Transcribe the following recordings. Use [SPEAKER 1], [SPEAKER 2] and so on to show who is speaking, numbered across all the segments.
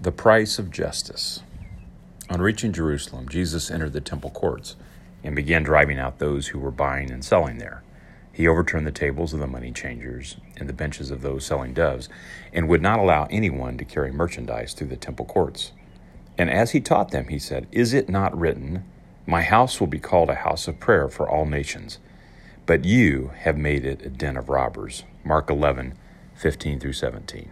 [SPEAKER 1] The price of justice. On reaching Jerusalem, Jesus entered the temple courts and began driving out those who were buying and selling there. He overturned the tables of the money changers and the benches of those selling doves, and would not allow anyone to carry merchandise through the temple courts. And as he taught them, he said, "Is it not written, 'My house will be called a house of prayer for all nations'? But you have made it a den of robbers." Mark 11:15 through 17.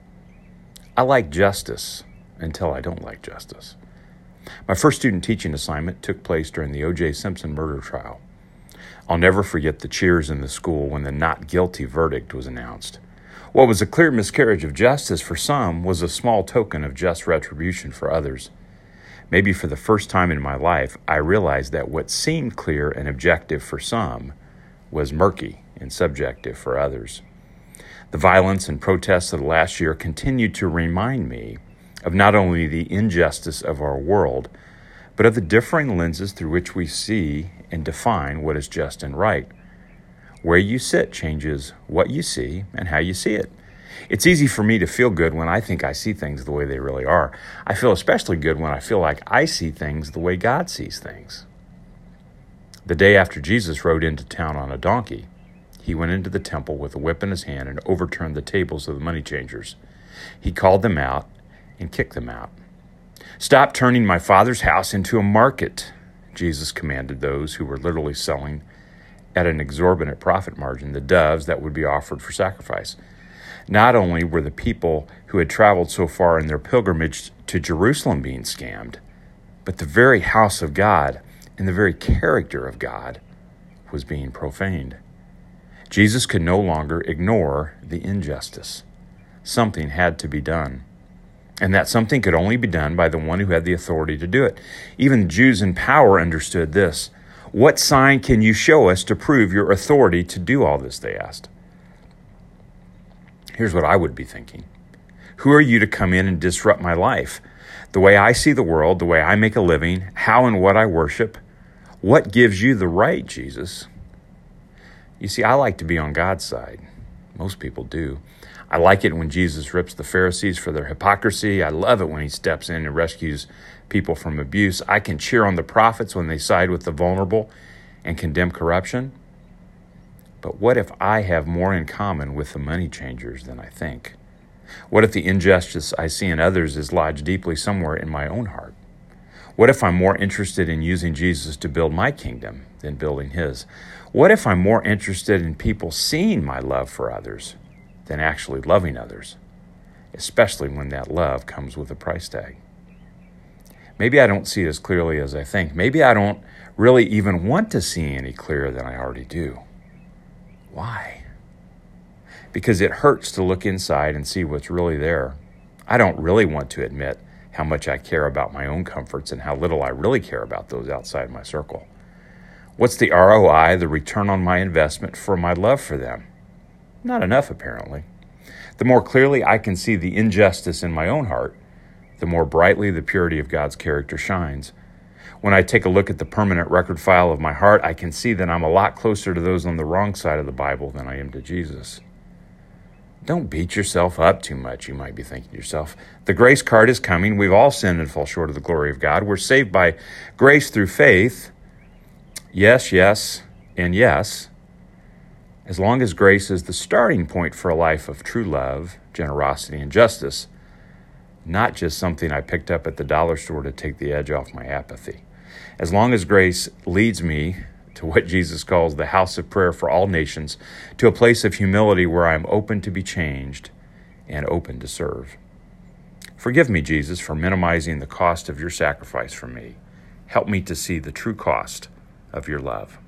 [SPEAKER 1] I like justice until I don't like justice. My first student teaching assignment took place during the O.J. Simpson murder trial. I'll never forget the cheers in the school when the not guilty verdict was announced. What was a clear miscarriage of justice for some was a small token of just retribution for others. Maybe for the first time in my life, I realized that what seemed clear and objective for some was murky and subjective for others. The violence and protests of the last year continued to remind me of not only the injustice of our world, but of the differing lenses through which we see and define what is just and right. Where you sit changes what you see and how you see it. It's easy for me to feel good when I think I see things the way they really are. I feel especially good when I feel like I see things the way God sees things. The day after Jesus rode into town on a donkey, he went into the temple with a whip in his hand and overturned the tables of the money changers. He called them out and kicked them out. "Stop turning my Father's house into a market," Jesus commanded those who were literally selling at an exorbitant profit margin the doves that would be offered for sacrifice. Not only were the people who had traveled so far in their pilgrimage to Jerusalem being scammed, but the very house of God and the very character of God was being profaned. Jesus could no longer ignore the injustice. Something had to be done. And that something could only be done by the one who had the authority to do it. Even the Jews in power understood this. "What sign can you show us to prove your authority to do all this?" they asked. Here's what I would be thinking. Who are you to come in and disrupt my life? The way I see the world, the way I make a living, how and what I worship? What gives you the right, Jesus? You see, I like to be on God's side. Most people do. I like it when Jesus rips the Pharisees for their hypocrisy. I love it when he steps in and rescues people from abuse. I can cheer on the prophets when they side with the vulnerable and condemn corruption. But what if I have more in common with the money changers than I think? What if the injustice I see in others is lodged deeply somewhere in my own heart? What if I'm more interested in using Jesus to build my kingdom than building his? What if I'm more interested in people seeing my love for others than actually loving others, especially when that love comes with a price tag? Maybe I don't see it as clearly as I think. Maybe I don't really even want to see any clearer than I already do. Why? Because it hurts to look inside and see what's really there. I don't really want to admit how much I care about my own comforts and how little I really care about those outside my circle. What's the ROI, the return on my investment for my love for them? Not enough, apparently. The more clearly I can see the injustice in my own heart, the more brightly the purity of God's character shines. When I take a look at the permanent record file of my heart, I can see that I'm a lot closer to those on the wrong side of the Bible than I am to Jesus. Don't beat yourself up too much, you might be thinking to yourself. The grace card is coming. We've all sinned and fall short of the glory of God. We're saved by grace through faith. Yes, yes, and yes. As long as grace is the starting point for a life of true love, generosity, and justice, not just something I picked up at the dollar store to take the edge off my apathy. As long as grace leads me to what Jesus calls the house of prayer for all nations, to a place of humility where I am open to be changed and open to serve. Forgive me, Jesus, for minimizing the cost of your sacrifice for me. Help me to see the true cost of your love.